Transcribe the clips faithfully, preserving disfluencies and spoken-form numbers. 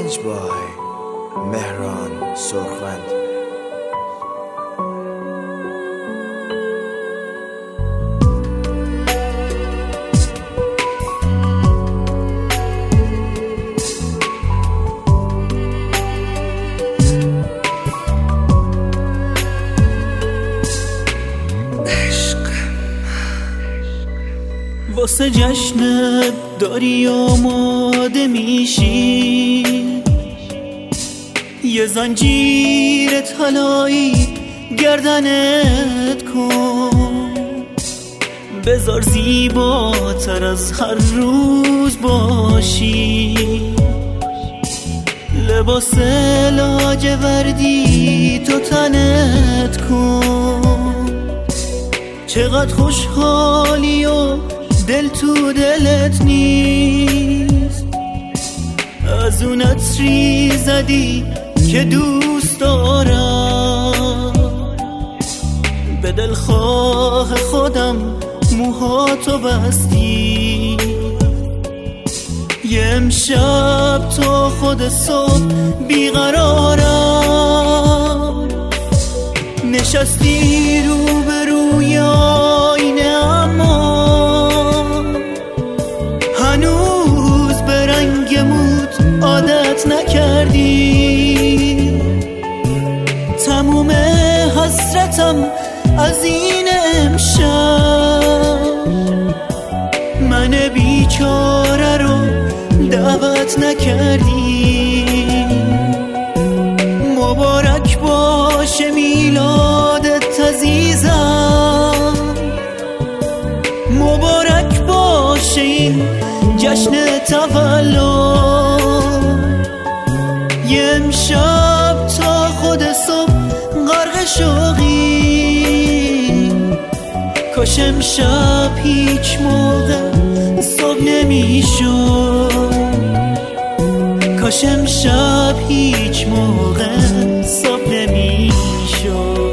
Arranged by Mehran Sorkhvand. واسه جشنت داری آماده میشی، یه زنجیر طلایی گردنت کن، بذار زیباتر از هر روز باشی، لباس لاجوردی تو تنت کن، چقدر خوشحالی و دل تو دلت نیست، از اون عطری زدی که دوست دارم، به دلخواه خودم موهاتو بستی، یه امشب تو خود صبح بیقرارم، نشستی رو به روی آینه اما هنوز به رنگ موت عادت نکردی، تموم حسرتم از این امشب من بیچاره رو دعوت نکردی، مبارک باشه میلادت عزیزم، مبارک باشه این جشن تولد، یه امشب تا خود صبح غرق شوقی، کاش امشب هیچ موقع صبح نمیشد، کاش امشب هیچ موقع صبح نمیشد.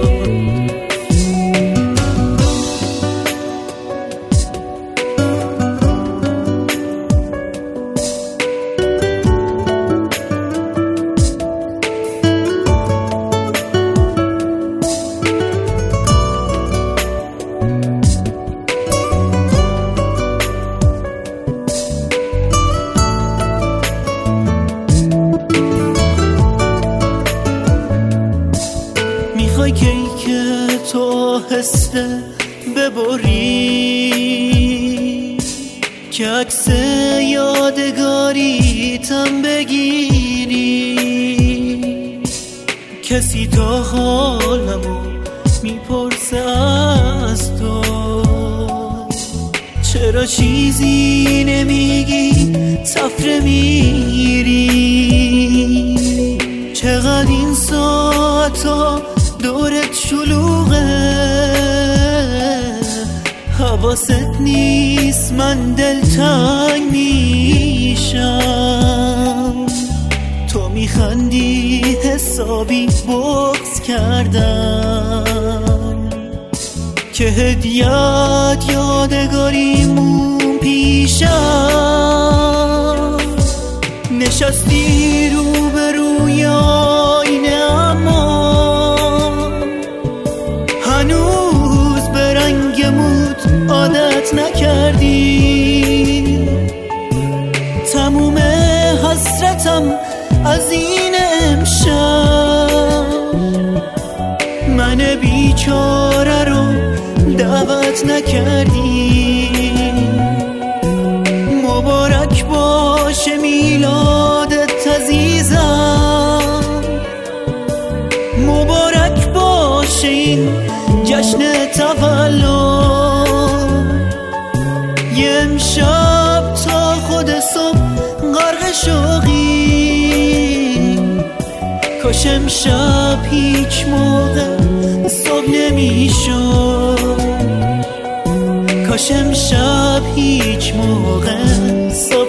میخوای کیک تو هسته ببری که عکس یادگاریتم بگیری، کسی تا حالمو میپرسه از تو، چرا چیزی نمیگی تفره میری، چقدر این ساعتا دورت شلوغه، حواست نیست من دلتنگ میشم، تو میخندی حسابی بغض کردم، که هدیت یادگاریمون پیشم، نشستی رو به روی آینه اما هنوز به رنگ موت عادت نکردی، تموم حسرتم از این امشب من بیچاره رو دعوت نکردی، مبارک باشه میلادت عزیزم، مبارک باشه این جشن تولد، یه امشب تا خود صبح غرق شوقی، کاش امشب هیچ موقع صبح نمیشد، کاش امشب هیچ موقع صبح